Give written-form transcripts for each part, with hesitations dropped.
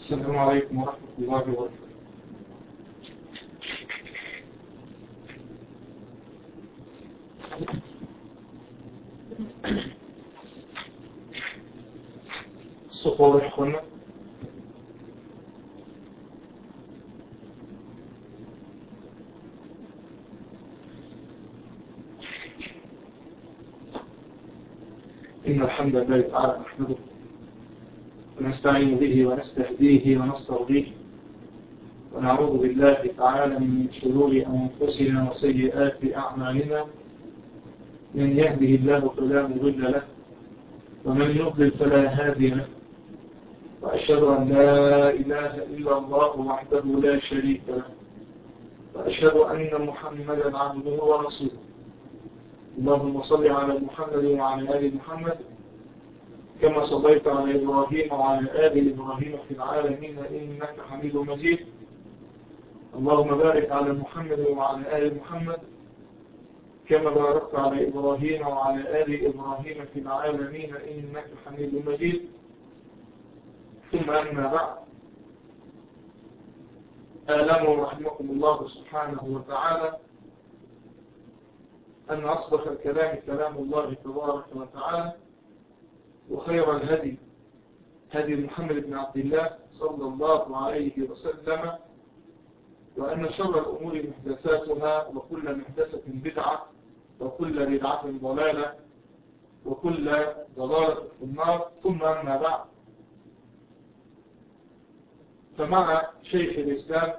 السلام عليكم ورحمة الله وبركاته. الصوت واضح يا اخوانا؟ إن الحمد لله تعالى نحمده ونستعين به ونستهديه ونسترضيه ونعوذ بالله تعالى من شرور أنفسنا وسيئات أعمالنا. من يهده الله فلا مضل له ومن يضلل فلا هادي له، وأشهد أن لا إله إلا الله وحده لا شريك له، وأشهد أن محمدا عبده ورسوله. اللهم صل على محمد وعلى آل محمد كما صليت على إبراهيم وعلى آل إبراهيم في العالمين إنك حميد مجيد. اللهم بارك على محمد وعلى آل محمد كما باركت على إبراهيم وعلى آل إبراهيم في العالمين إنك حميد مجيد. ثم أما بعد، آلام رحمكم الله سبحانه وتعالى أن أصدق الكلام كلام الله تبارك وتعالى، وخير الهدي هدي محمد بن عبد الله صلى الله عليه وسلم، وأن شر الأمور محدثاتها وكل محدثة بدعة وكل بدعة ضلالة وكل ضلالة في النار. ثم أما بعد، فمع شيخ الإسلام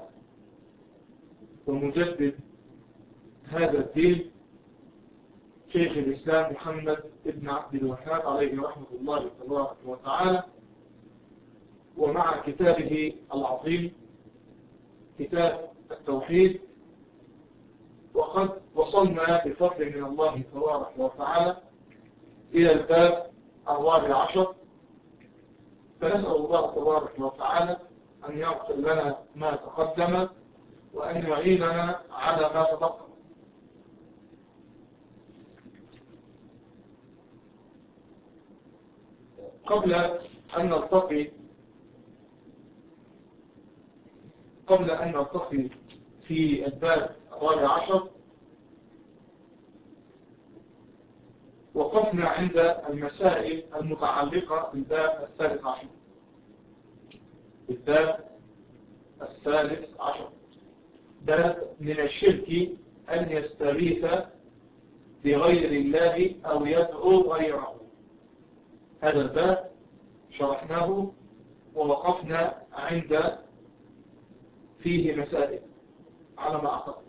ومجدد هذا الدين شيخ الإسلام محمد بن عبد الوهاب عليه رحمة الله تبارك وتعالى، ومع كتابه العظيم كتاب التوحيد، وقد وصلنا بفضل من الله تبارك وتعالى إلى الباب 14. فنسأل الله تبارك وتعالى أن يغفر لنا ما تقدم وأن يعيننا على ما تبقى. قبل أن نلتقي في الباب 14 وقفنا عند المسائل المتعلقة بالباب 13. الباب 13 باب من الشرك أن يستغيث بغير الله أو يدعو غيره. هذا الباب شرحناه ووقفنا عند فيه مسائل على ما أعتقد،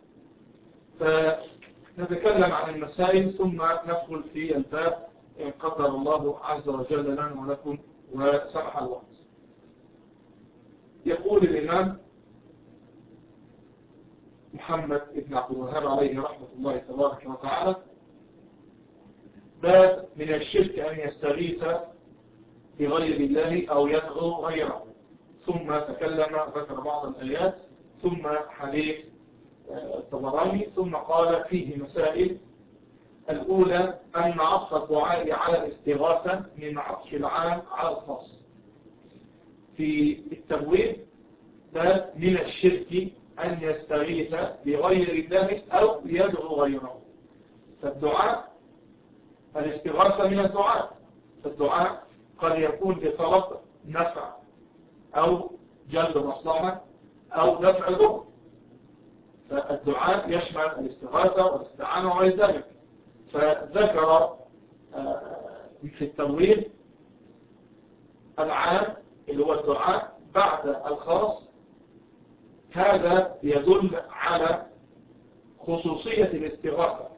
فنتكلم عن المسائل ثم ندخل في الباب إن قدر الله عز وجل لنا ولكم وسمح الوقت. يقول الإمام محمد بن عبد الوهاب عليه رحمة الله تبارك وتعالى: باب من الشرك أن يستغيث بغير الله أو يدعو غيره. ثم تكلم ذكر بعض الآيات ثم حديث الطبراني، ثم قال فيه مسائل. الأولى أن عطف الدعاء على الاستغاثة من عطف العام على الخاص. في التبويب باب من الشرك أن يستغيث بغير الله أو يدعو غيره. فالدعاء الاستغاثة من الدعاء، فالدعاء قد يكون بطلب نفع أو جلب مصلحة أو دفع ضر، فالدعاء يشمل الاستغاثة والاستعانة وغير ذلك. فذكر في التمويل العام اللي هو الدعاء بعد الخاص. هذا يدل على خصوصية الاستغاثة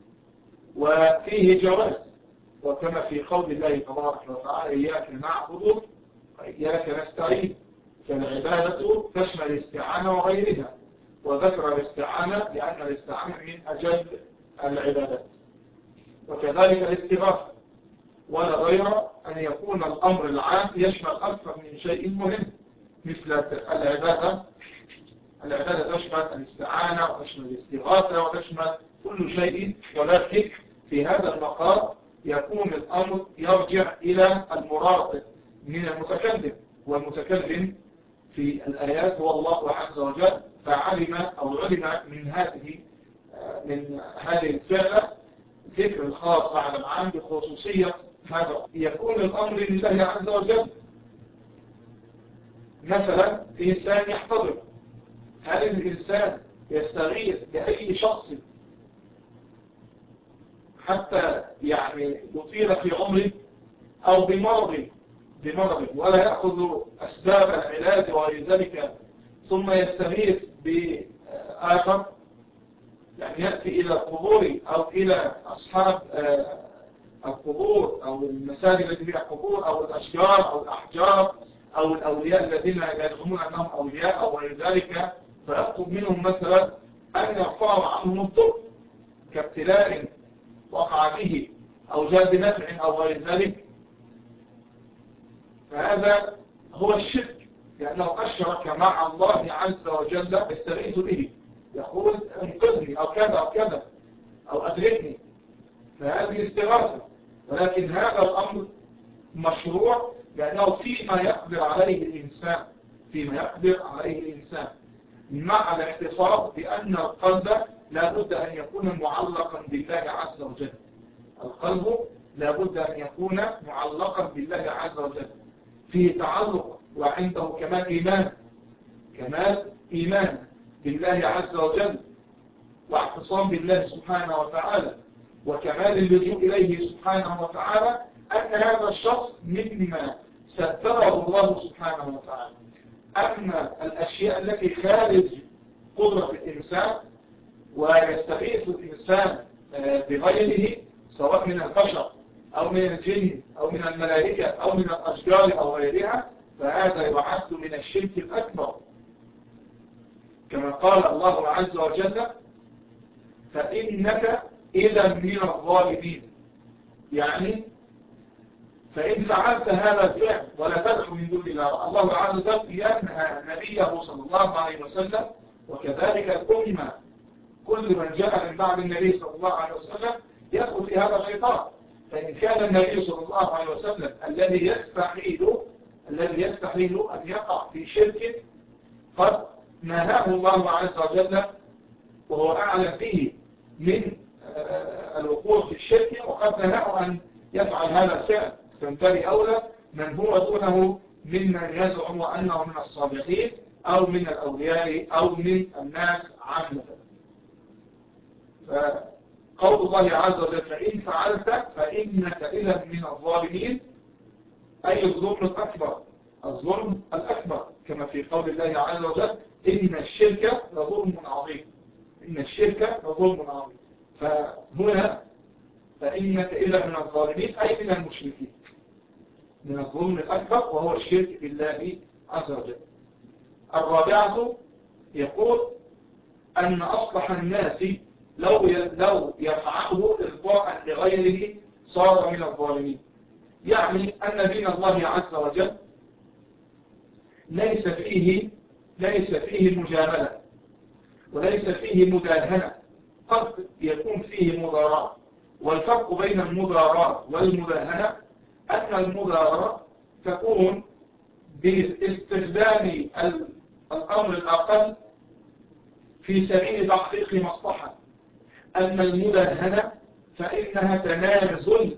وفيه جواز، وكما في قول الله تبارك وتعالى: إياك نعبد وإياك نستعين. فالعبادة تشمل الاستعانة وغيرها، وذكر الاستعانة لأن الاستعانة من أجل العبادات، وكذلك الاستغاثة. ولا غير أن يكون الأمر العام يشمل أكثر من شيء مهم، مثل العبادة. العبادة تشمل الاستعانة وتشمل الاستغاثة وتشمل كل شيء، ولكن في هذا المقام يكون الأمر يرجع إلى المراد من المتكلم، والمتكلم في الآيات هو الله عز وجل، فعلم أو علم من هذه الفعلة ذكر الخاص على العام بخصوصية هذا. يكون الأمر لله عز وجل. مثلا إنسان يحتضر، هل الإنسان يستغيث بأي شخص حتى يعني يطيل في عمره، أو بمرض ولا يأخذ أسباب العلاج وغير ذلك، ثم يستغيث بآخر؟ يعني يأتي إلى القبور أو إلى أصحاب القبور أو المساجد التي فيها قبور أو الأشجار أو الأحجار أو الأولياء الذين يزعمون أنهم أولياء أو غير ذلك، فيطلب منهم مثلا أن يرفعوا عنهم الضر كابتلاء وقع به أو جلب نفع أو غير ذلك. فهذا هو الشرك، لأنه أشرك مع الله عز وجل، يستغيث به، يقول انقذني أو كذا أو كذا أو أدركني، فهذه استغاثة. ولكن هذا الأمر مشروع لأنه فيما يقدر عليه الإنسان مع الاحتفاظ بأن القلب لا بد أن يكون معلقا بالله عز وجل. القلب لا بد أن يكون معلقا بالله عز وجل، فيه تعلق وعنده كمال إيمان بالله عز وجل، واعتصام بالله سبحانه وتعالى، وكمال اللجوء إليه سبحانه وتعالى، أن هذا الشخص مما ستره الله سبحانه وتعالى. أما الأشياء التي خارج قدرة الإنسان ويستغيث الإنسان بغيره، سواء من البشر أو من الجن أو من الملائكة أو من الأشجار أو غيرها، فهذا يعد من الشرك الأكبر، كما قال الله عز وجل: فإنك إذا من الظالمين. يعني فإن فعلت هذا الفعل ولا تدعو من دون الله، الله عز وجل ينهى نبيه صلى الله عليه وسلم، وكذلك الأمة كل من جاء من بعد النبي صلى الله عليه وسلم يدخل في هذا الخطاب. فإن كان النبي صلى الله عليه وسلم الذي يستحيل أن يقع في شرك قد نهاه الله عز وجل وهو أعلم به من الوقوع في الشرك، وقد نهاه أن يفعل هذا الفعل، فانتبه أولى من هو دونه ممن يزعم أنه من الصالحين أو من الأولياء أو من الناس عامة. فقول الله عز وجل: فإن فعلت فإنك إذا من الظالمين، أي الظلم الأكبر، كما في قول الله عز وجل: إن الشرك لظلم عظيم. فهنا فإنك إذا من الظالمين أي من المشركين، من الظلم الأكبر وهو الشرك بالله عز وجل. الرابعة يقول أن أصلح الناس لو يفعله إرضاء لغيره صار من الظالمين. يعني أن دين الله عز وجل ليس فيه مجاملة وليس فيه مداهنة، قد يكون فيه مضاراة. والفرق بين المضاراة والمداهنة أن المضاراة تكون باستخدام الأمر الأقل في سبيل تحقيق مصلحة، أما المداهنة فإنها تنازل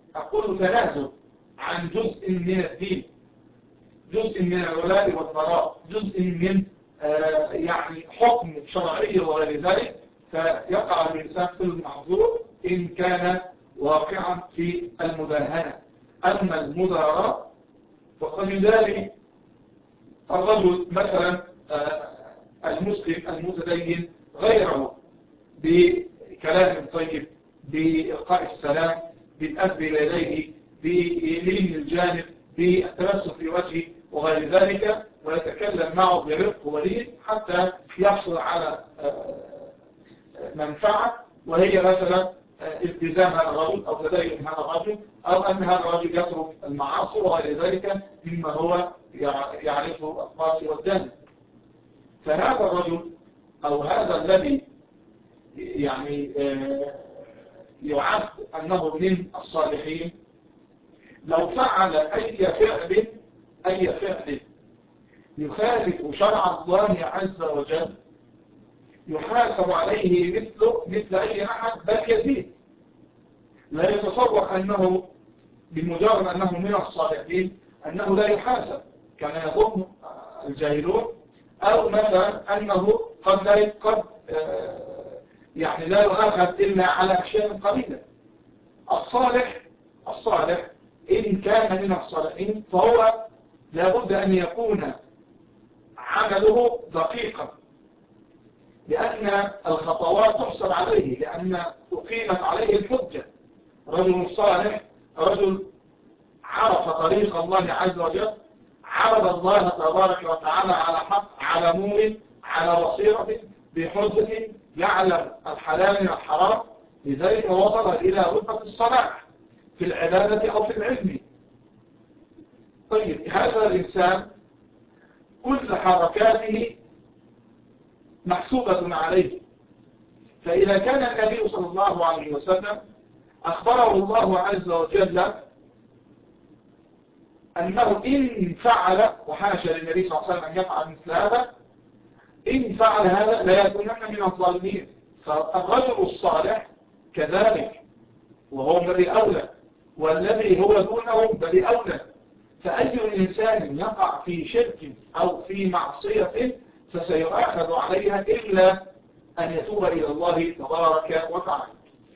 عن جزء من الدين، جزء من الولاء والبراء، جزء من يعني حكم شرعي وغير ذلك، فيقع الإنسان في المحظور إن كان واقعا في المداهنة. أما المضاراة فقد يداري الرجل مثلا المسلم المتدين غيره بكلام طيب، بإلقاء السلام، بالأخذ إليه، بيمين الجانب، بالتبسم في وجهه وغير ذلك، ويتكلم معه برفق ولين حتى يحصل على منفعة، وهي مثلا التزام هذا الرجل أو تدين هذا الرجل، أو أن هذا الرجل يترك المعاصي وغير ذلك مما هو يعرفه القاسي والداني. فهذا الرجل أو هذا الذي يعني يعد أنه من الصالحين، لو فعل أي فعل يخالف شرع الله عز وجل يحاسب عليه مثل أي أحد، بل يزيد. لا يتصور أنه بمجرد أنه من الصالحين أنه لا يحاسب كما يظن الجاهلون، أو مثلا أنه قد يعني لا يؤاخذ إلا على أشياء قليلة. الصالح إن كان من الصالحين فهو لابد أن يكون عمله دقيقا، لأن الخطوات تحسب عليه، لأن أقيمت عليه الحجة. رجل صالح رجل عرف طريق الله عز وجل، عرض الله تبارك وتعالى على حق، على نور، على بصيرة، بحجة، يعلم الحلال من الحرام، لذلك وصل إلى رتبة الصلاح في العبادة أو في العلم. طيب هذا الإنسان كل حركاته محسوبة عليه. فإذا كان النبي صلى الله عليه وسلم أخبره الله عز وجل أنه إن فعل، وحاشا للنبي صلى الله عليه وسلم أن يفعل مثل هذا، إن فعل هذا لا يكونن من الظالمين. فالرجل الصالح كذلك، وهو بريء أولى، والذي هو دونه بريء أولى. فأي إنسان يقع في شرك أو في معصية فسيؤاخذ عليها إلا أن يتوب إلى الله تبارك وتعالى.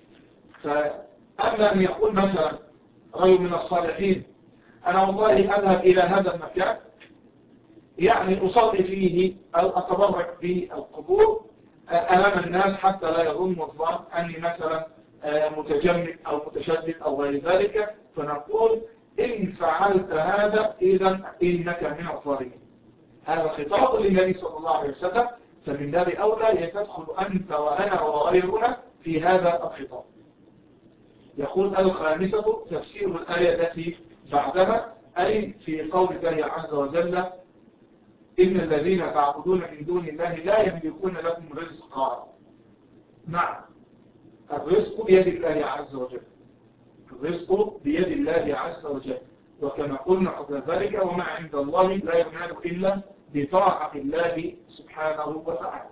فأما أن يقول مثلا رجل من الصالحين أنا والله أذهب إلى هذا المكان يعني أصلي فيه أو أتبرك بالقبور أمام الناس حتى لا يظن الظان أني مثلا متجمد أو متشدد أو غير ذلك، فنقول إن فعلت هذا إذا إنك من الظالمين. هذا خطاب للنبي صلى الله عليه وسلم، فمن باب أولى تدخل أنت وأنا وغيرنا في هذا الخطاب. يقول الخامسة تفسير الآية التي بعدها، أي في قول الله عز وجل إن الذين تعبدون من دون الله لا يملكون لكم رزقا. نعم، الرزق بيد الله عز وجل، الرزق بيد الله عز وجل، وكما قلنا قبل ذلك وما عند الله لا ينال إلا بطاعة الله سبحانه وتعالى.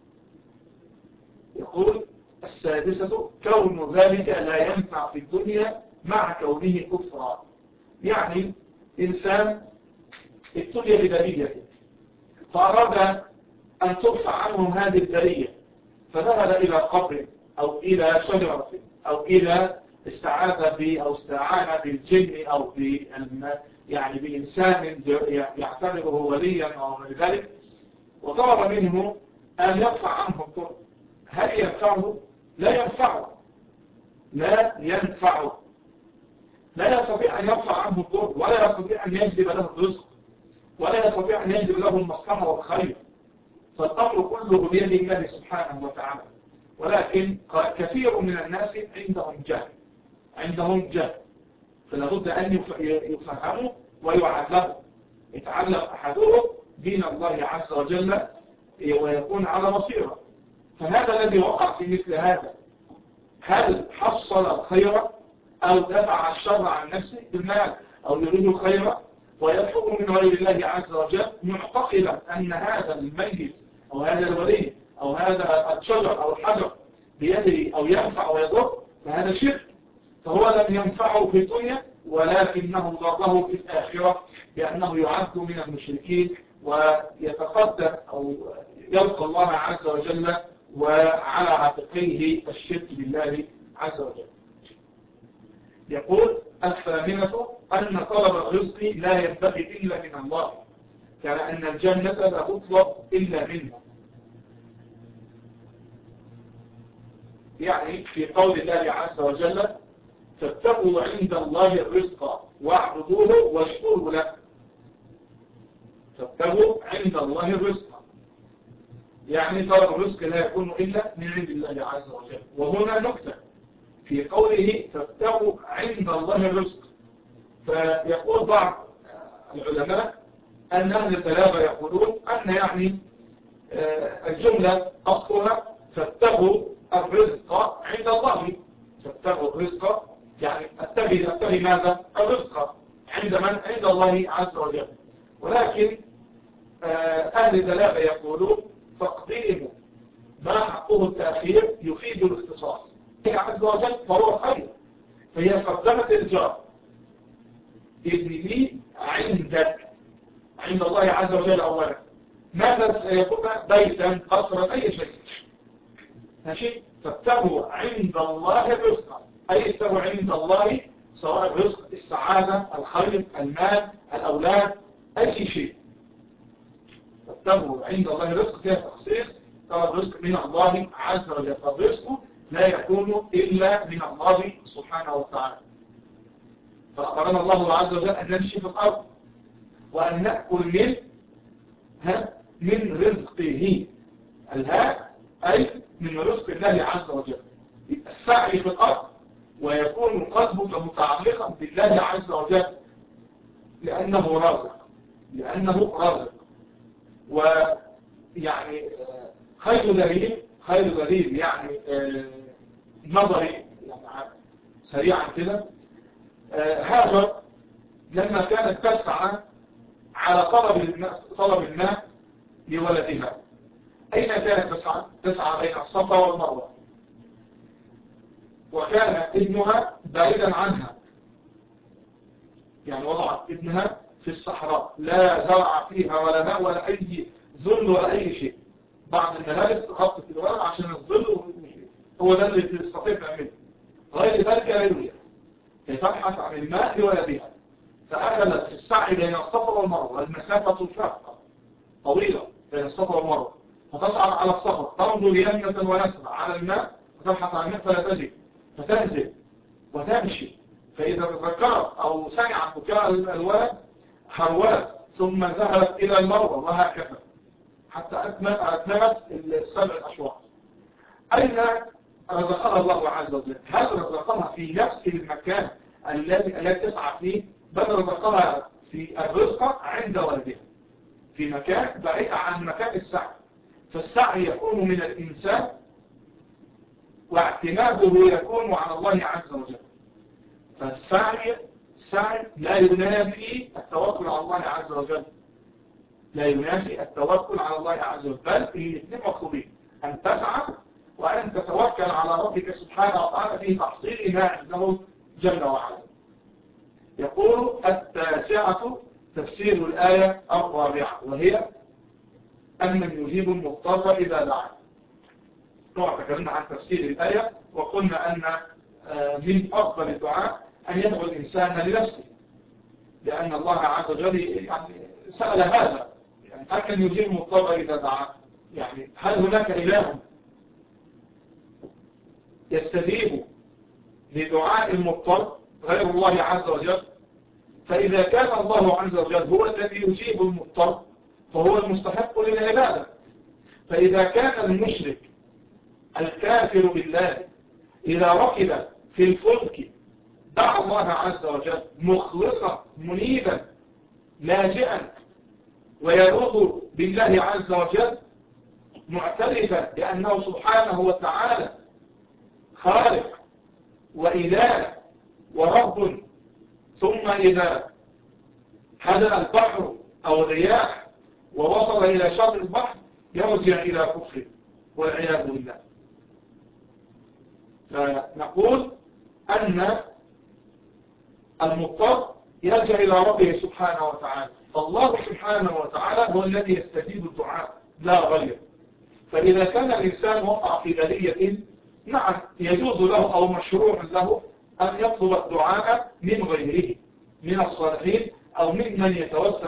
يقول السادسة كون ذلك لا ينفع في الدنيا مع كونه كفرا. يعني إنسان ابتلي ببلية فأراد أن ترفع عنه هذه البلية، فذهب إلى قبر أو إلى شجرة أو إلى استعاذ أو استعان بالجن أو يعني بإنسان يعتبره وليا أو من ذلك، وطلب منه أن يرفع عنه الضر. هل ينفعه؟ لا ينفعه، لا ينفعه، لا يستطيع أن يرفع عنه الضر، ولا يستطيع أن يجلب له الرزق، ولا يستطيع أن يجلب له المصلحة والخير. فالأمر كله بيد الله سبحانه وتعالى. ولكن كثير من الناس عندهم جهل، فلا بد أن يفهموا ويعلموا. يتعلم أحدهم دين الله عز وجل ويكون على بصيرة. فهذا الذي وقع في مثل هذا، هل حصل الخير أو دفع الشر عن نفسه بالمال، أو يريد الخير ويطلب من غير الله عز وجل معتقدا أن هذا الميت أو هذا الولي أو هذا الشجر أو الحجر بيده أو ينفع ويضر، فهذا شرك. فهو لم ينفعه في الدنيا ولكنه ضره في الآخرة، لأنه يعد من المشركين ويتقدم أو يلقى الله عز وجل وعلى عاتقيه الشرك بالله عز وجل. يقول الثامنة أن طلب الرزق لا ينبغي إلا من الله، كما أن الجنة لا تطلب إلا منه. يعني في قول الله عز وجل فاتقوا عند الله الرزق واعبدوه واشكروا له. فاتقوا عند الله الرزق، يعني طلب الرزق لا يكون إلا من عند الله عز وجل. وهنا نكتة في قوله فاتقوا عند الله الرزق، فيقول بعض العلماء أن أهل البلاغة يقولون أن يعني الجملة أصلها فاتقوا الرزق عند الله. فاتقوا الرزق يعني اتقي ماذا؟ الرزق عند من؟ عند الله عز وجل. ولكن أهل البلاغة يقولون تقديم ما حقه التأخير يفيد الاختصاص. هي عز وجل فهو خير، فهي قدمت الجار ابن لي عندك عند الله عز وجل أولا. ماذا سيكون؟ بيتا، قصرا، أي شيء. ماشي؟ فابتغوا عند الله الرزق، أي ابتغوا عند الله سواء الرزق، السعادة، الخير، المال، الأولاد، أي شيء. فابتغوا عند الله الرزق فيها تخصيص، ترى الرزق من الله عز وجل، فالرزق لا يكون إلا من الله سبحانه وتعالى. فأمرنا الله عز وجل أن نمشي في الأرض وأن نأكل من رزقه. الهاء أي من رزق الله عز وجل. السعي في الأرض ويكون قلبك متعلقا بالله عز وجل لأنه رازق، ويعني خير دليل يعني نظري يعني سريعا كده. هاجر لما كانت تسعى على طلب الماء لولدها، أين كانت تسعى بين الصفا والمروة، وكان ابنها بعيدا عنها، يعني وضعت ابنها في الصحراء لا زرع فيها ولا ماء ولا أي ظل ولا أي شيء. بعض الملابس تخطط الورق عشان الظل، هو ده اللي تستطيع تعمله، غير ذلك لا يوجد. كي تبحث عن الماء لولدها، فأخذت في السعي بين الصفا والمروة، المسافة شاقة طويلة بين الصفا والمروة، فتصعد على الصفا تنظر يمنة ويسرى على الماء وتبحث عن الماء فلا تجد، فتنزل وتمشي، فإذا تذكرت أو سمعت بكاء الولد حولت ثم ذهبت إلى المروة، وهكذا حتى أتممت السبع أشواط. أين رزقها الله عز وجل؟ هل رزقها في نفس المكان الذي تسعى فيه؟ بل رزقها في الرزق عند ولدها في مكان بعيد عن مكان السعي. فالسعي يكون من الإنسان واعتماده يكون على الله عز وجل. فالسعي لا ينافي التوكل على الله عز وجل، بل الاثنين مطلوبين، أن تسعى وأن تتوكل على ربك سبحانه وتعالى في تحصيل ما عنده جل وعلا. يقول التاسعة تفسير الآية الرابعة، وهي أمن يجيب المضطر إذا دعاه. تكلمنا عن تفسير الآية وقلنا أن من أفضل الدعاء أن يدعو الإنسان لنفسه، لأن الله عز وجل يعني سأل هذا، يعني هل من يجيب المضطر إذا دعاه؟ يعني هل هناك إله يستجيب لدعاء المضطر غير الله عز وجل؟ فإذا كان الله عز وجل هو الذي يجيب المضطر فهو المستحق للعبادة. فإذا كان المشرك الكافر بالله إذا ركب في الفلك دعا الله عز وجل مخلصا منيبا لاجئا ويلوذ بالله عز وجل معترفا بأنه سبحانه وتعالى خالق وإله ورب، ثم إذا حدث البحر أو الرياح ووصل إلى شاطئ البحر يرجع إلى كفره والعياذ بالله. فنقول أن المضطر يرجع إلى ربه سبحانه وتعالى، فالله سبحانه وتعالى هو الذي يستجيب الدعاء لا غير. فإذا كان الإنسان وقع في بلية، نعم يجوز له أو مشروع له أن يطلب الدعاء من غيره من الصالحين أو ممن يتوسم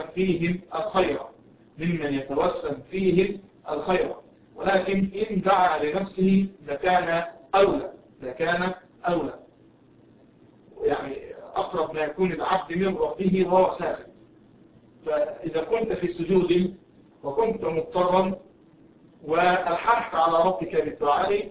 فيهم الخير، ولكن إن دعا لنفسه لكان أولى، يعني أقرب ما يكون العبد من ربه وهو ساجد. فإذا كنت في سجود وكنت مضطرا وألحقت على ربك بالدعاء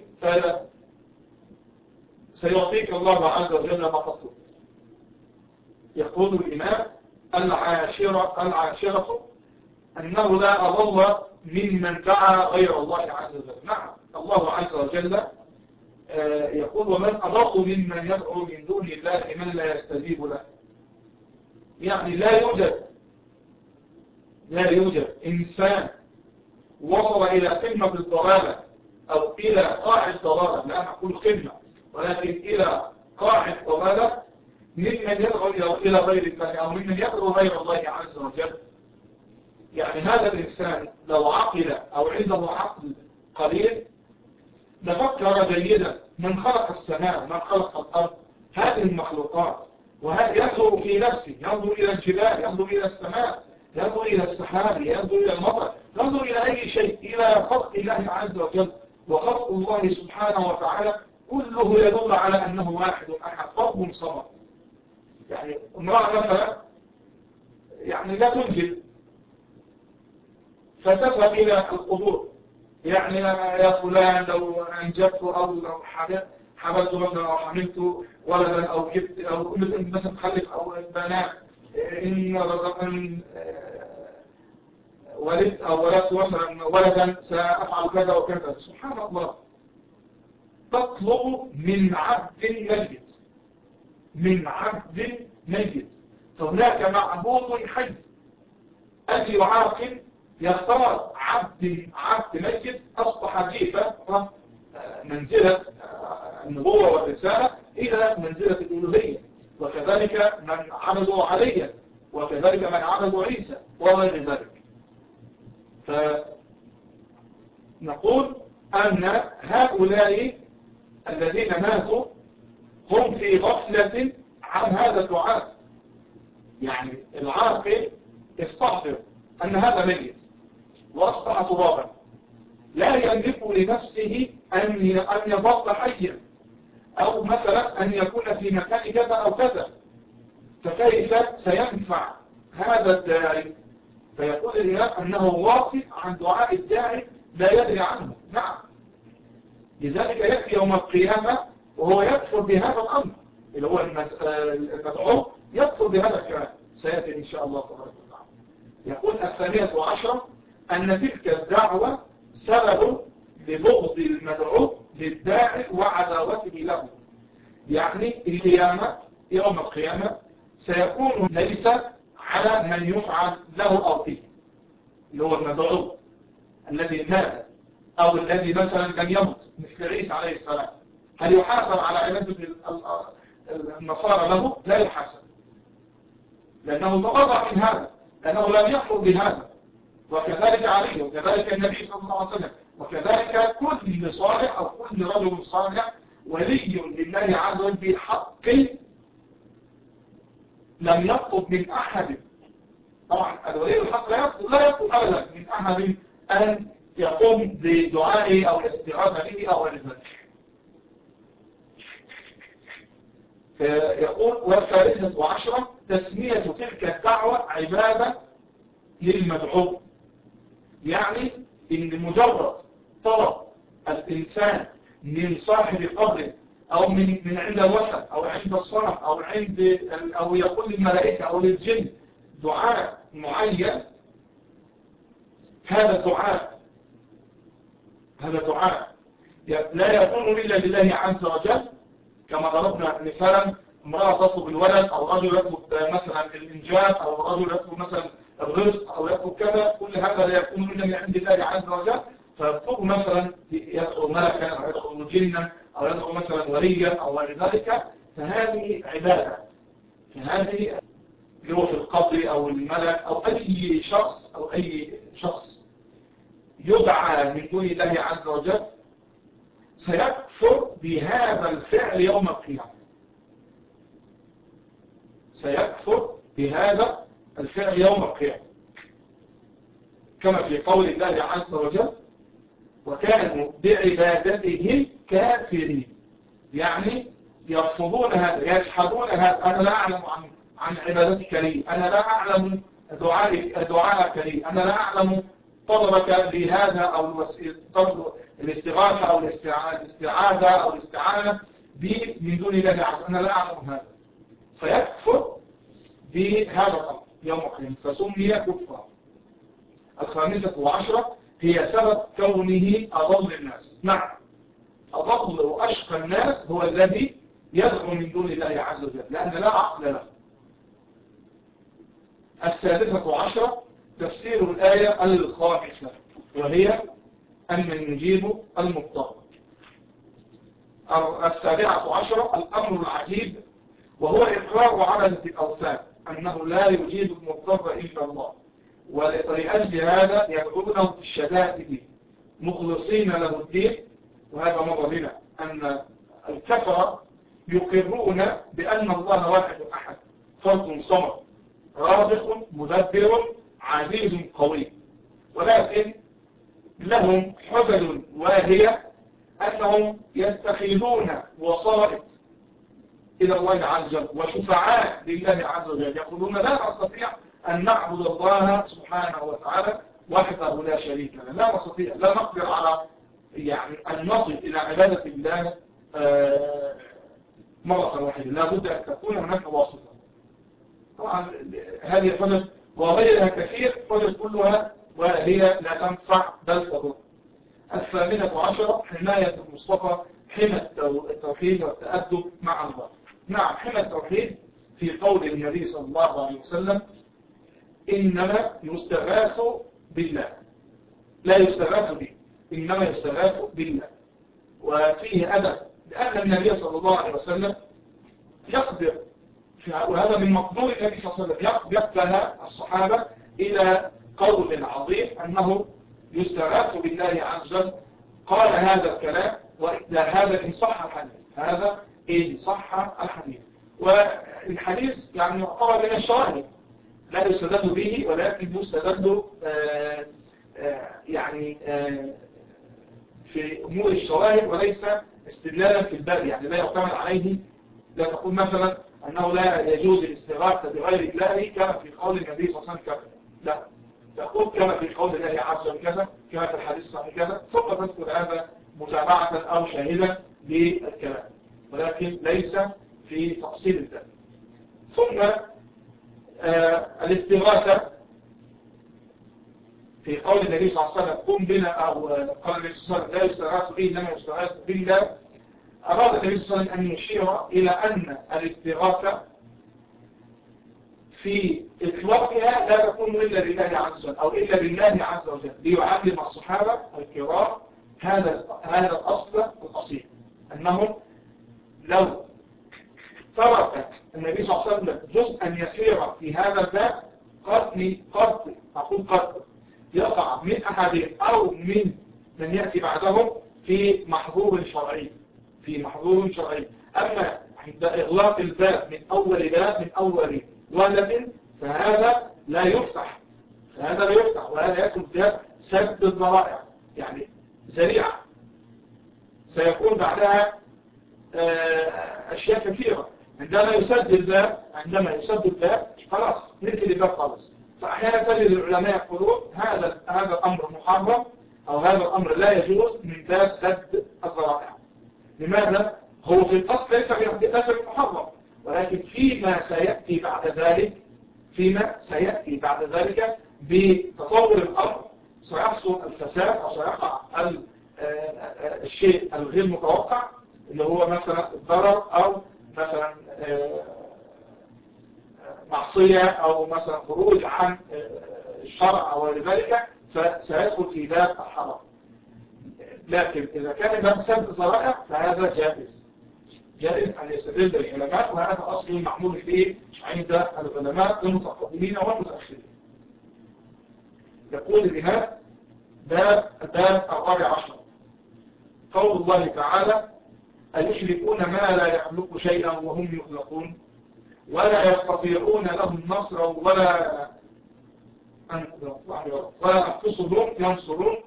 سيعطيك الله عز وجل ما تطلب. يقول الإمام العاشرة أنه لا أضل ممن دعا غير الله عز وجل. نعم الله عز وجل يقول ومن أضل ممن يدعو من دون الله من لا يستجيب له. يعني لا يوجد لا يوجد إنسان وصل إلى قمة الضلالة أو إلى قاع الضلالة، لا نقول قمة ولكن إلى قاع الضلالة، ممن يدعو إلى غير الله أو ممن يدعو غير الله عز وجل. يعني هذا الإنسان لو عقل أو عنده عقل قليل لفكر جيدا من خلق السماء، من خلق الأرض، هذه المخلوقات، وهذا ينظر في نفسه، ينظر إلى الجبال، ينظر إلى السماء، ينظر إلى السحاب، ينظر إلى المطر، ينظر إلى أي شيء، إلى خلق الله عز وجل وخلق الله سبحانه وتعالى، كله يدل على أنه واحد أحد فرد صمد. يعني امرأة مثلا يعني لا تنجب فتذهب إلى القبور، يعني يا فلان لو أنجبت أو لو حملت مثلا أو حملت ولدا أو جبت أو مثلا تخلف أو بنات، إن رزقني ولدت أو ولدت مثلا ولدا سأفعل كذا وكذا. سبحان الله، تطلب من عبد ميت، من عبد ميت. فهناك معبود حي، أن يعاقل يختار عبد ميت أصبح كيف منزلة النبوة والرسالة إلى منزلة الألوهية، وكذلك من عبدوا عليا، وكذلك من عبدوا عيسى وغير ذلك. فنقول أن هؤلاء الذين ماتوا هم في غفلة عن هذا الدعاء. يعني العاقل يستحضر أن هذا ميت وأصبح ترابا، لا يملك لنفسه أن يظل حيا، أو مثلا أن يكون في مكان كذا أو كذا، فكيف سينفع هذا الداعي؟ فيقول الإله أنه غافل عن دعاء الداعي لا يدري عنه. نعم، لذلك يأتي يوم القيامة وهو يكفر بهذا الأمر، اللي هو المدعو يكفر بهذا الكلام، سيأتي إن شاء الله تبارك وتعالى. يقول 12 أن تلك الدعوة سبب لبغض المدعو للداعي وعداوته له. يعني القيامة، يوم القيامة سيكون ليس على من يفعل له أو به، اللي هو المدعو الذي مات أو الذي مثلا لم يمت مثل عيسى عليه السلام، هل يحاسب على عبادة النصارى له؟ لا يحاسب، لأنه تبرع من هذا، لأنه لم يأمر بهذا. وكذلك علي، وكذلك النبي صلى الله عليه وسلم، وكذلك كل صالح أو كل رجل صالح ولي لله عز وجل بحق لم يطلب من أحد. طبعا الولي الحق لا يطلب أبدا من أحد أن يقوم بدعائه أو الاستغاثة به أو غير ذلك. فيقول 13 تسمية تلك الدعوة عبادة للمدعو. يعني إن مجرد طلب الإنسان من صاحب قبر أو من عند الوثن أو عند الصنم أو يقول للملائكة أو للجن دعاء معين، هذا دعاء لا يكون إلا لله عز وجل. كما ضربنا مثالا، امرأة تطلب الولد، أو رجل يطلب مثلا الإنجاب، أو رجل يطلب مثلا الرزق، أو يطلب كذا، كل هذا لا يكون إلا من عند الله عز وجل. فيطلب مثلا يدعو ملكا أو يدعو جنا أو يدعو مثلا وليا أو غير ذلك، فهذه عبادة. فهذه اللي هو في القبر أو الملك أو أي شخص يدعى من دون الله عز وجل سيكفر بهذا الفعل يوم القيامة، سيكفر بهذا الفعل يوم القيامة، كما في قول الله عز وجل وكانوا بعبادتهم كافرين. يعني يرفضون هذا، يجحدون هذا، أنا لا أعلم عن عبادتك لي، أنا لا أعلم دعائك لي، أنا لا أعلم طلبك لهذا أو طلب الاستغاثة أو الاستعاذة أو الاستعانة من دون الله عز وجل، أنا لا أعلم هذا، فيكفر بهذا الأمر يوم القيامة، فسمي كفرا. 15 هي سبب كونه أضل الناس. نعم، أضل وأشقى الناس هو الذي يدعو من دون الله عز وجل، لأن لا عقل له. 16 تفسير الآية الخامسة، وهي أن يجيب المضطر. 17 الأمر العجيب، وهو إقرار عبدة الأوثان أنه لا يجيب المضطر إلا الله، ولأجل هذا يدعونه في الشدائد مخلصين له الدين. وهذا مر بنا أن الكفرة يقرون بأن الله واحد أحد، فرد صمد، رازق مدبر عزيز قوي، ولكن لهم حجج واهية أنهم يتخذون وسائط إلى الله عز وجل وشفعاء لله عز وجل، يقولون لا نستطيع أن نعبد الله سبحانه وتعالى وحده لا شريك له، لا نستطيع، لا نقدر على أن نصل إلى عبادة الله مرة واحدة، لا بد أن تكون هناك واسطة. طبعا هذه الحجج وغيرها كثير، حجج كلها وهي لا تنفع بل تضر. 18 حماية المصطفى، حمى التوحيد والتأدب مع الله. نعم، حمى التوحيد في قول النبي صلى الله عليه وسلم: إنما يستغاث بالله، لا يستغاث به، إنما يستغاث بالله. وفيه أدب، لأن النبي صلى الله عليه وسلم يقدر، وهذا من مقدور النبي صلى الله عليه وسلم، يقبل الصحابة إلى قول عظيم أنه يستغاث بالله عز وجل. قال هذا الكلام، وهذا إن صح الحديث، هذا إن صح الحديث. والحديث يعتبر من الشواهد، لا يستدل به، ولكن يستدل في أمور الشواهد وليس استدلالا في الباب، لا يعتمد عليه. لا تقول مثلا أنه لا يجوز الاستغاثة بغير الله كما في قول النبي صلى الله عليه وسلم كذا، لا، تقول كما في قول الله عز وجل كذا، كما في الحديث الصحيح كذا، ثم تذكر هذا متابعة أو شاهدا للكلام، ولكن ليس في تفصيل الباب. ثم الاستغاثة في قول النبي صلى الله عليه وسلم: قم بنا، أو قال النبي صلى الله عليه وسلم: لا يستغاث به إنما يستغاث بالله. أراد النبي صلى الله عليه وسلم أن يشير إلى أن الاستغاثة في إطلاقها لا تكون إلا لله عز وجل، أو إلا بالله عز وجل، ليعلم الصحابة الكرام هذا الأصل الأصيل، أنهم لو ترك النبي صلى الله عليه وسلم جزءا يسيرا في هذا الباب قد يقع من أحدهم أو من يأتي بعدهم في محظور شرعي، أما عند إغلاق الباب من أول وهلة فهذا لا يفتح، وهذا يكون باب سد الذرائع، ذريعة سيكون بعدها أشياء كثيرة. عندما يسد الباب خلاص نقفل الباب خلاص. فأحيانا تجد العلماء يقولون هذا الأمر محرم، أو هذا الأمر لا يجوز من باب سد الذرائع. لماذا؟ هو في الأصل ليس محرم، ولكن فيما سيأتي بعد ذلك بتطور الأمر سيحصل الفساد، أو سيقع الشيء الغير متوقع، اللي هو مثلا الضرر، أو مثلا معصية، أو مثلا خروج عن الشرع أو غير ذلك، فسيدخل في باب الحرام. لكن إذا كان باب سد الذرائع فهذا جائز أن يستدل العلماء، وهذا أصل معمول فيه عند العلماء المتقدمين والمتأخرين. يقول الإمام: باب 14 قول الله تعالى: أيشركون ما لا يخلق شيئا وهم يخلقون ولا يستطيعون لهم نصرا ولا أنفسهم ينصرون.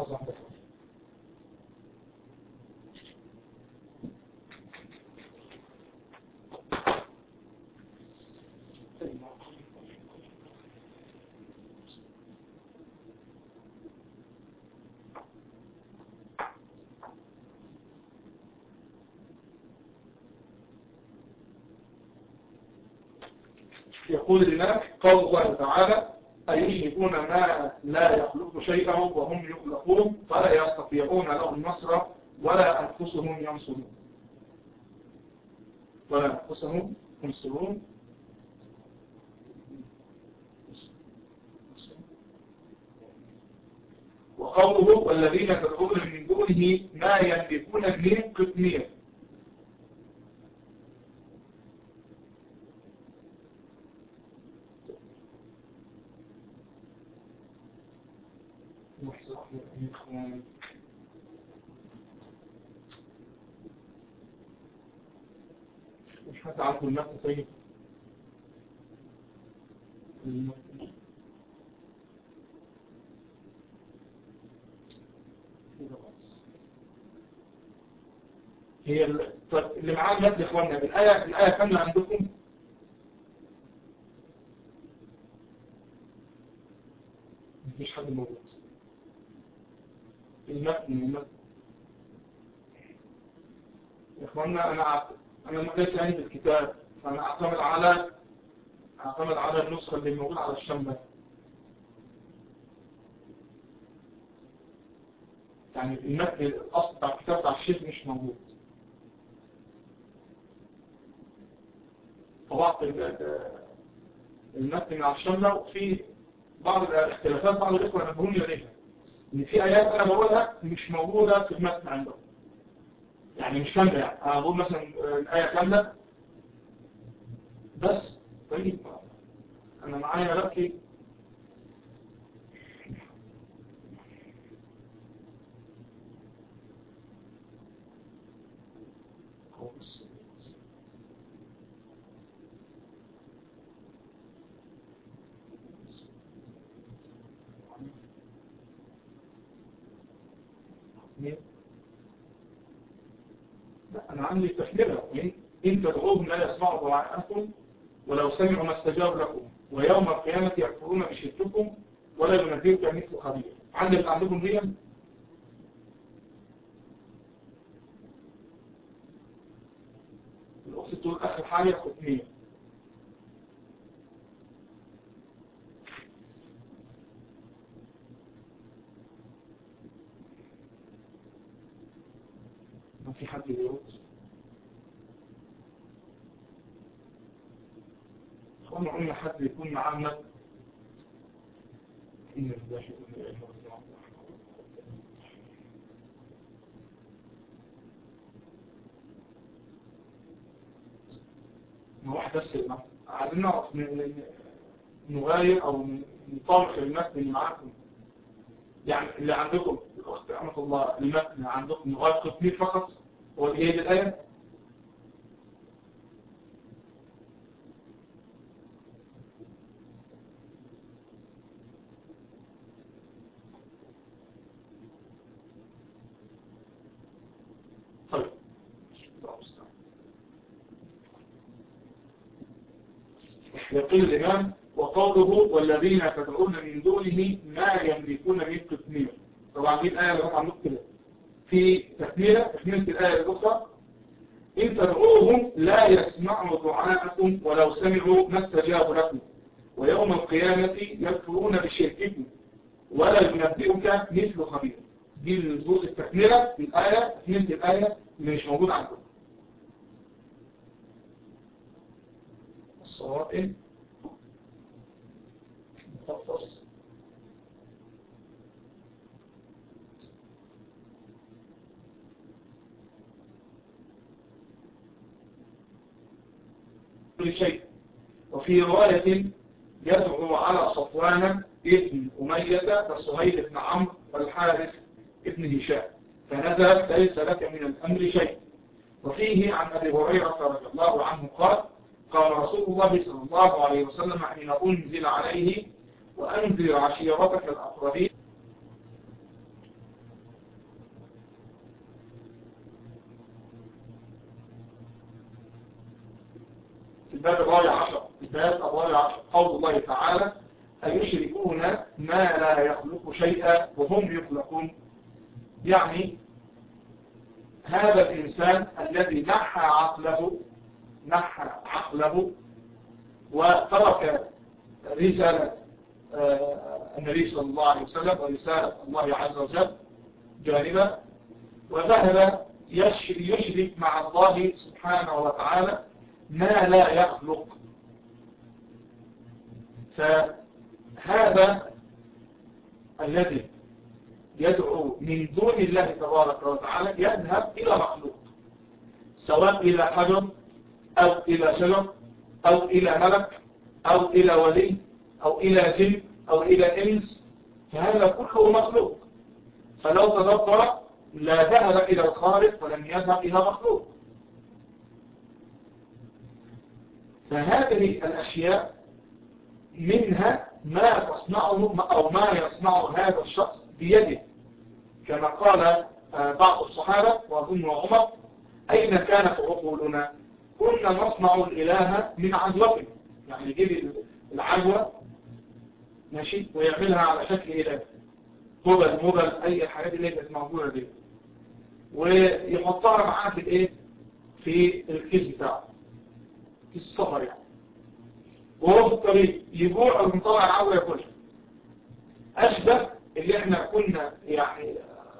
يقول الإمام: قول الله تعالى: أيشركون ما لا يخلق شيئا وهم يخلقون ولا يستطيعون لهم نصرا ولا أنفسهم ينصرون. وقوله والذين تدعون من دونه ما يملكون من قطمير. مش حتى عنده المتن طيب. هي طيب اللي معاه المتن يا اخوانا الآية كاملة عندكم؟ مفيش حد موجود. المتن يا اخوانا انا ليس عندي الكتاب، فانا اعتمد على النسخة اللي موجودة على الشمال. يعني المتن الاصل بتاع الكتاب بتاع الشيخ مش موجود. طبعت المتن على الشمال، وفي بعض الاختلافات بعض الاخوه نبهوني اليها ان في ايات انا بقولها مش موجوده في المتن عندهم، يعني مش كامله. يعني انا بقول مثلا الايه كامله بس. طيب انا معايا دلوقتي لا، أنا عندي التكملة. إن تدعوهم لا يسمعوا دعاءكم ولو سمعوا ما استجابوا لكم ويوم القيامة يكفرون بشرككم ولا ينبئك مثل خبير. عندكم دي؟ الأخت تقول آخر حاجة ختمية. ما في حد بيرد. أخوانا قلنا حد يكون معانا. إن الله وإنا إليه راجعون. ما واحد بس عايزين نعرف نغير أو نطابق المتن اللي معاكم. يعني اللي عندكم الأخت أمة الله المتن عندكم نغير ختمية فقط هو هي دي الآية. طيب يقول الإمام وقوله والذين تدعون من دونه ما يملكون من قطمير. طبعا دي الآية اللي هم عندكم كده في تكملة الآية الأخرى إن تدعوهم لا يسمعوا دعاءكم ولو سمعوا ما استجابوا لكم ويوم القيامة يكفرون بشرككم ولا ينبئك مثل خبير. دي الجزء التكملة في الآية تكملة الآية اللي مش موجود عندكم. الصواب مخفص كل شيء. وفي رواية يدعو على صفوان ابن أمية وسهيل بن عمرو والحارث ابن هشام فنزلت ليس لك من الأمر شيء. وفيه عن أبي هريرة رضي الله عنه قال قال رسول الله صلى الله عليه وسلم حين أنزل عليه وأنذر عشيرتك الأقربين. الباب الرابع عشر قول الله تعالى أيشركون ما لا يخلق شيئا وهم يخلقون. يعني هذا الإنسان الذي نحى عقله وترك رسالة النبي صلى الله عليه وسلم ورسالة الله عز وجل جانبا وذهب يشرك مع الله سبحانه وتعالى ما لا يخلق. فهذا الذي يدعو من دون الله تبارك وتعالى يذهب إلى مخلوق، سواء إلى حجر أو إلى شجر أو إلى ملك أو إلى ولي أو إلى جن أو إلى إنس، فهذا كله مخلوق. فلو تدبر لا ذهب إلى الخالق ولم يذهب إلى مخلوق. فهذه الأشياء منها ما تصنعه أو ما يصنعه هذا الشخص بيده، كما قال بعض الصحابة وأظن عمر: أين كانت عقولنا؟ كنا نصنع الإله من عجوة. يعني يجيب العجوة ماشي ويعملها على شكل إله، هبل مبل أي الحاجات اللي كانت موجودة دي، ويحطها معاه في الإيه؟ في الكيس بتاعه، كيس السفر يعني. وهو في الطريق يجوع ومطلع العجوة ياكلها. أشبه اللي احنا كنا يعني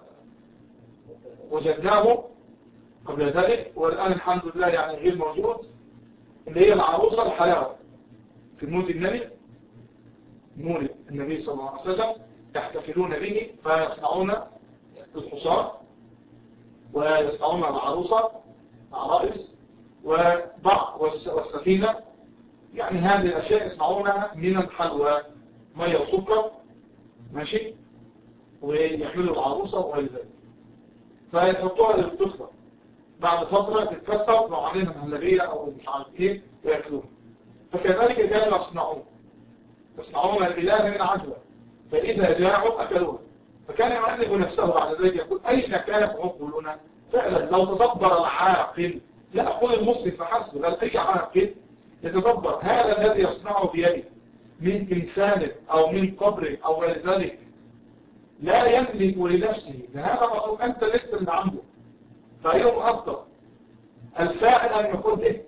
وجدناه قبل ذلك والآن الحمد لله يعني غير موجود، اللي هي العروسة الحلاوة في مولد النبي، مولد النبي صلى الله عليه وسلم، يحتفلون به فيصنعون الحصان ويصنعون العروسة العرائس والسفينة. يعني هذه الأشياء يصنعونها من الحلوى، مية وسكر ماشي، ويعملوا العروسة وغير ذلك، فيحطوها للطفلة، بعد فترة تتكسر لو عليها مهلبية أو مش عارف إيه ويأكلوها. فكذلك كانوا يصنعون الإله من عجوة، فإذا جاعوا أكلوها. فكان يعلم نفسه بعد ذلك يقول: أين كانت عقولنا؟ فعلا لو تدبر العاقل، لا أقول المسلم فحسب، بل أي عاقل يتدبر هذا الذي يصنعه بيده من تمثال أو من قبر أو غير ذلك، لا يملك لنفسه، هذا مخلوق أنت لست اللي عنده، فأيهم أفضل؟ الفاعل أن يقول به،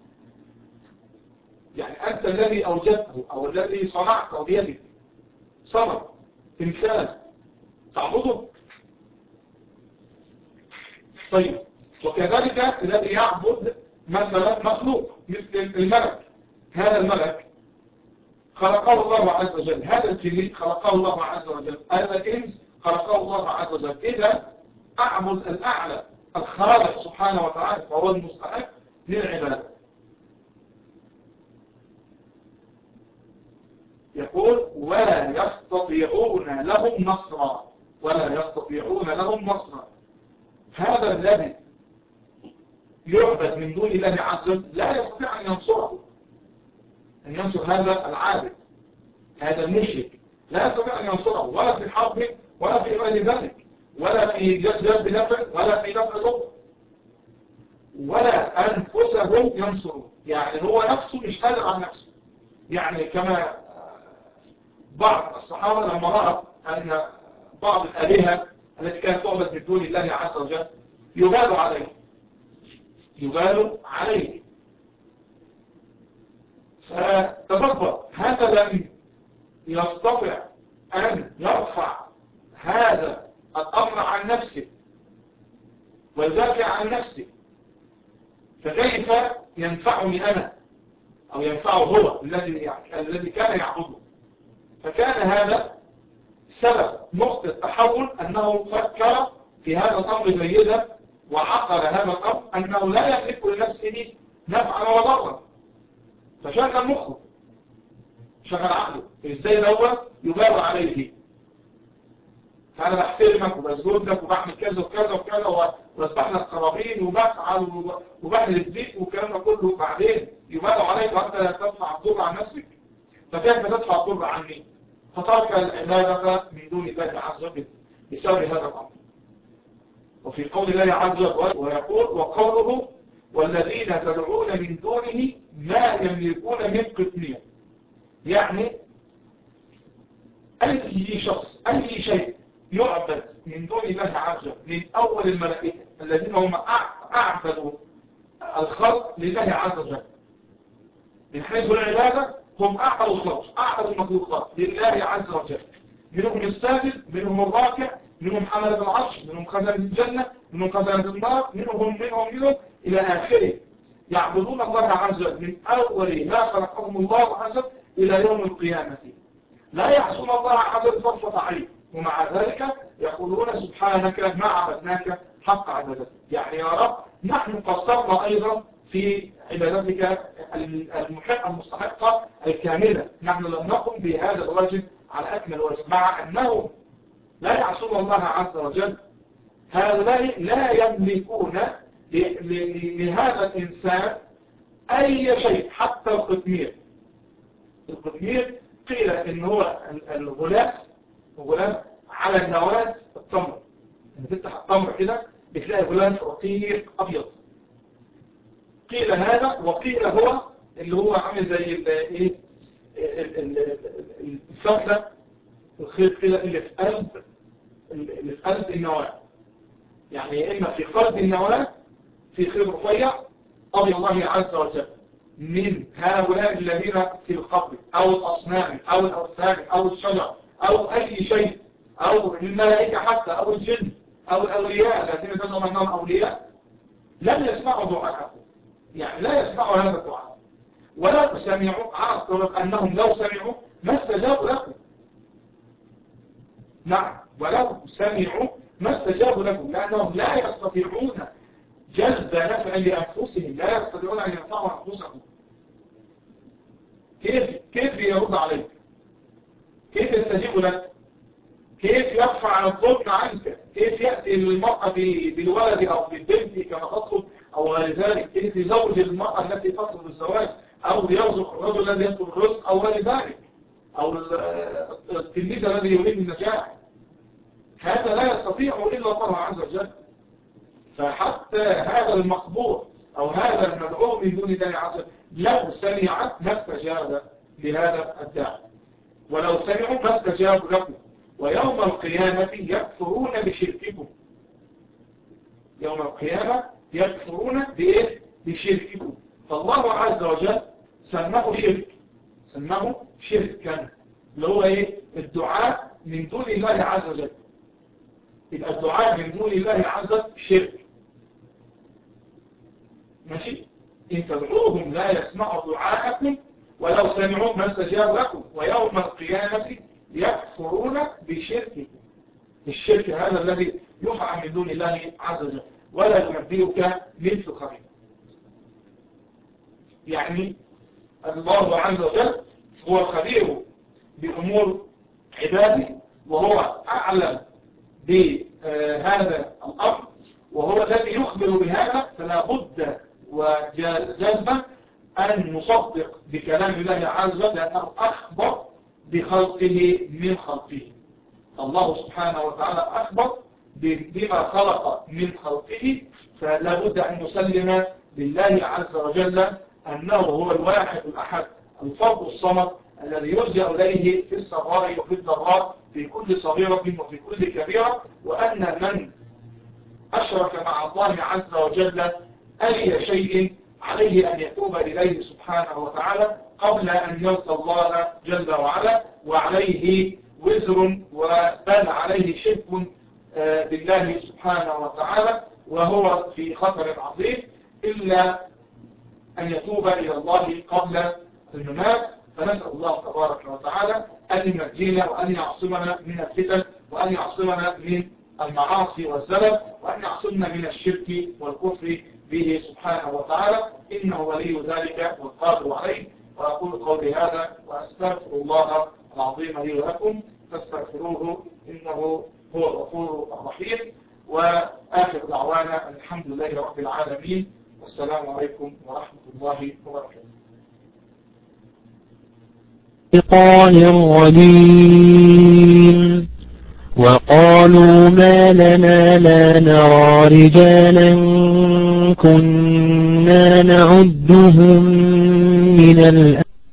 يعني أنت الذي أوجدته أو الذي صنعته بيدك، صنع تمثال تعبده. طيب، وكذلك الذي يعبد مثلا مخلوق مثل الملك، هذا الملك خلقه الله عز وجل، هذا الجن خلقه الله عز وجل، هذا الإنس خلقه الله عز وجل. إذا أعبد الأعلى الخالق سبحانه وتعالى فهو المستحق للعبادة. يقول: ولا يستطيعون لهم نصرا، ولا يستطيعون لهم نصرا. هذا الذي يعبد من دون الله عز وجل لا يستطيع أن ينصره، أن ينصر هذا العابد، هذا المشرك، لا يستطيع أن ينصره ولا في حرب ولا في غير ذلك، ولا في جلب نفع ولا في نفع ضر، ولا أنفسهم ينصرون. يعني هو نفسه مش قادر على نفسه. يعني كما بعض الصحابة لما رأى أن بعض الآلهة التي كانت تعبد من دون الله عز وجل يبال عليه، فتدبر هذا لم يستطع أن يرفع هذا الأمر عن نفسه ويدافع عن نفسه، فكيف ينفعني أنا أو ينفعه هو الذي كان يعبده؟ فكان هذا سبب نقطة التحول، أنه فكر في هذا الأمر جيدا وعقل هذا الأمر أنه لا يملك لنفسه نفعا ولا ضرا، فشغل مخه، شغل عقله، ازاي دوت يبال عليه، فأنا بحترمك وبسجد لك وبعمل كذا وكذا وكذا واسبح لك قرابين وبفعل وبحلف بيك والكلام ده كله، بعدين يبال عليك وأنت لا تدفع الضر عن نفسك، فكيف تدفع الضر عني؟ فترك العبادة من دون الله عز وجل بسبب هذا الأمر. وفي قول الله عز وجل ويقول: وقوله: والذين تدعون من دونه ما يملكون من قطمير. يعني أي شخص أي شيء يعبد من دون الله عز وجل، من أول الملائكة الذين هم أعبدوا الخلق لله عز وجل من حيث العبادة، هم أعبدوا الخلق، أعبدوا المخلوقات لله عز وجل، منهم الساجد، منهم الراكع، منهم حملة العرش، منهم خزنة الجنة، منهم خزنة النار، منهم إلى آخره، يعبدون الله عز وجل من أول ما خلقهم الله عز وجل إلى يوم القيامة، لا يعصون الله عز وجل طرفة عين، ومع ذلك يقولون سبحانك ما عبدناك حق عبادتك. يعني يا رب نحن قصرنا أيضا في عبادتك المستحقة الكاملة، نحن لم نقم بهذا الواجب على أكمل وجه، مع أنه لا يعصون الله عز وجل. هؤلاء لا يملكون لهذا الإنسان أي شيء، حتى القطمير. القطمير قيل إن هو الغلاف على النواة التمر، لما تفتح التمر كده بتلاقي غلاف رقيق أبيض. قيل هذا، وقيل هو اللي هو عامل زي الفتلة، الخيط كده اللي في قلب النواة. يعني يا إما في قلب النواة في خيط رفيع أبي الله عز وجل من هؤلاء الذين في القبر أو الأصنام أو الأوثان أو الشجر أو أي شيء، أو الملائكة حتى أو الجن أو الأولياء الذين تزعم أنهم أولياء، لم يسمعوا دعاءهم. يعني لا يسمعوا هذا الدعاء، ولو سمعوا عرفت أنهم لو سمعوا ما استجابوا لكم. نعم، ولو سمعوا ما استجابوا لكم، لأنهم لا يستطيعون جلب نفع لأنفسهم، لا يستطيعون أن ينفعوا أنفسهم. كيف يرد عليك؟ كيف يستجيب لك؟ كيف يرفع الظلم عنك؟ كيف يأتي المرأة بالولد أو بالبنت كما تطلب أو غير ذلك؟ كيف يزوج المرأة التي تطلب الزواج، أو يرزق الرجل الذي يطلب الرزق أو غير ذلك، أو التلميذ الذي يريد النجاح؟ هذا لا يستطيع إلا الله عز وجل. فحتى هذا المقبور أو هذا المدعو من دون الله عز وجل لو سمع ما استجاب لهذا الداعي، ولو سمعوا ما استجابوا لكم، ويوم القيامة يكفرون بشرككم. يوم القيامة يكفرون بشرككم. فالله عز وجل سماه شرك، سماه شركا، اللي هو الدعاء من دون الله عز وجل. يبقى الدعاء من دون الله عز وجل شرك. ماشي؟ إن تدعوهم لا يسمعوا دعاءكم ولو سمعوا ما استجابوا لكم، ويوم القيامة يكفرون بشرككم. الشرك هذا الذي يفعل من دون الله عز وجل، ولا ينبئك مثل خبير. يعني الله عز وجل هو الخبير بأمور عباده، وهو أعلم بهذا الأمر، وهو الذي يخبر بهذا. فلا بد وجزما أن نصدق بكلام الله عز وجل، لأنه أخبر بخلقه من خلقه. الله سبحانه وتعالى أخبر بما خلق من خلقه، فلا بد أن نسلم لله عز وجل أنه هو الواحد الأحد الفرد الصمد الذي يرجع إليه في السراء وفي الضراء، في كل صغيرة وفي كل كبيرة، وأن من أشرك مع الله عز وجل أي شيء عليه أن يتوب إليه سبحانه وتعالى قبل أن يلقى الله جل وعلا، وعليه وزر وبل عليه شرك بالله سبحانه وتعالى، وهو في خطر عظيم، إلا أن يتوب إلى الله قبل الممات. فنسأل الله تبارك وتعالى أن ينجينا وأن يعصمنا من الفتن، وأن يعصمنا من المعاصي والزلل، وأن يعصمنا من الشرك والكفر به سبحانه وتعالى، إنه ولي ذلك والقادر عليه. وأقول قولي هذا وأستغفر الله العظيم لي ولكم، فاستغفروه إنه هو الغفور الرحيم. وآخر دعوانا الحمد لله رب العالمين، والسلام عليكم ورحمة الله وبركاته. الشيطان الرجيم. وقالوا ما لنا لا نرى رجالا كنا نعدهم من